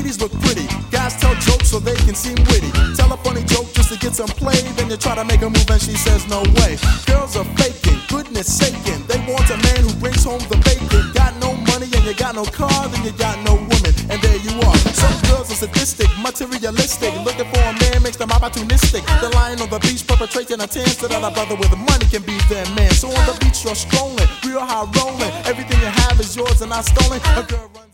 ladies look pretty. Guys tell jokes so they can seem witty. Tell a funny joke just to get some play. Then you try to make a move and she says no way. Girls are faking, goodness saking. They want a man who brings home the bacon. Got no money and you got no car, then you got no woman. And there you are. Some girls are sadistic, materialistic. Looking for a man makes them opportunistic. They're lying on the beach perpetrating a tan so that a brother with money can be their man. So on the beach you're strolling, real high rolling. Everything you have is yours and not stolen. A girl